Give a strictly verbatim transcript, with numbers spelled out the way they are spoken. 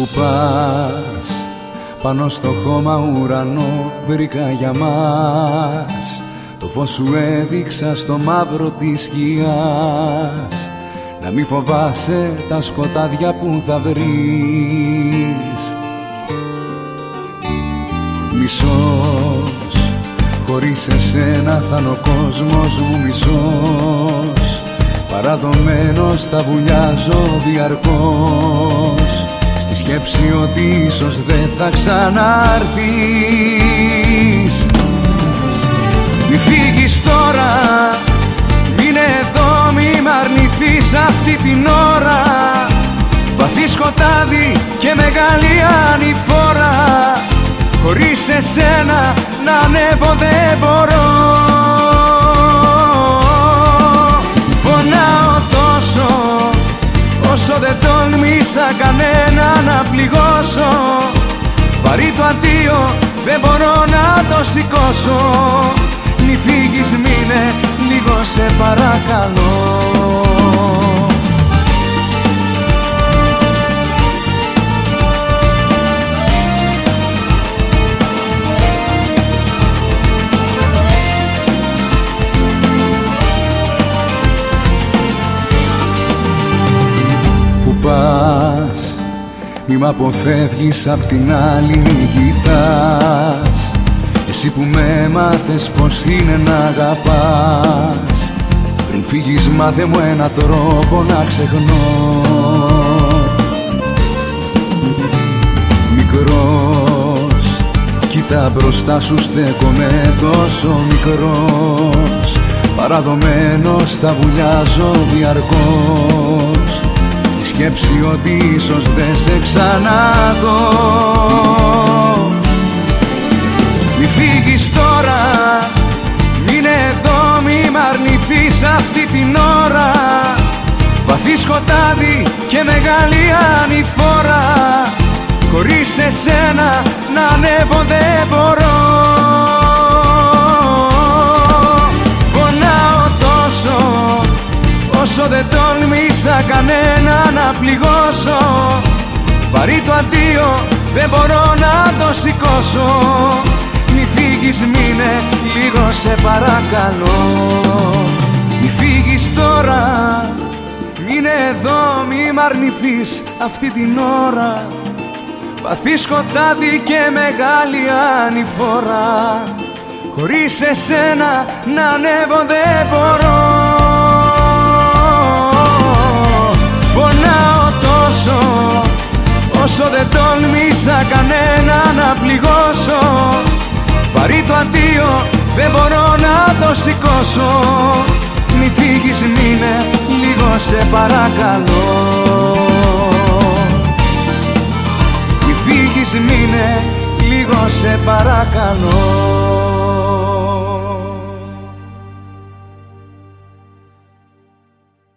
Που πας, πάνω στο χώμα ουρανό βρήκα για μας. Το φως σου έδειξα στο μαύρο της σκιάς. Να μη φοβάσαι τα σκοτάδια που θα βρεις. Μισός, χωρίς εσένα θα είναι ο κόσμος μου μισός. Παραδομένος θα βουλιάζω διαρκώς, στη σκέψη ότι ίσως δεν θα ξανάρθεις. Μη φύγεις τώρα, μείνε εδώ, μη μ' αρνηθείς αυτή την ώρα. Βαθύ σκοτάδι και μεγάλη ανηφόρα, χωρίς εσένα να ανέβω δεν μπορώ. Πονάω τόσο, όσο δεν τόλμησα κανένα να πληγώσω. Βαρύ το αντίο, δεν μπορώ να το σηκώσω. Μη φύγεις, μείνε λίγο σε παρακαλώ. Πας, μη μ' αποφεύγεις απ' την άλλη μη κοιτάς. Εσύ που με έμαθες πως είναι να αγαπάς. Πριν φύγεις μάθε μου ένα τρόπο να ξεχνώ. Μικρός, κοίτα μπροστά σου στέκομαι τόσο μικρός. Παραδομένος θα βουλιάζω διαρκώς, σκέψη ότι ίσως δεν σε ξαναδώ. Μη φύγεις τώρα, μείνε εδώ, μη μ' αρνηθείς αυτή την ώρα. Βαθύ σκοτάδι και μεγάλη ανηφόρα, χωρίς εσένα να ανέβω δεν μπορώ. Πονάω τόσο, όσο δεν τόλμησα κανένα να πληγώσω. Βαρύ το αντίο, δεν μπορώ να το σηκώσω. Μη φύγεις, μείνε λίγο σε παρακαλώ. Μη φύγεις τώρα, μείνε εδώ, μη μ' αρνηθείς αυτή την ώρα. Βαθύ σκοτάδι και μεγάλη ανηφόρα, χωρίς εσένα να ανέβω δεν μπορώ. Πονάω τόσο, όσο δεν τόλμησα κανένα να πληγώσω. Βαρύ το αντίο, δεν μπορώ να το σηκώσω. Μη φύγεις, μείνε λίγο σε παρακαλώ. Μη φύγεις, μείνε λίγο σε παρακαλώ.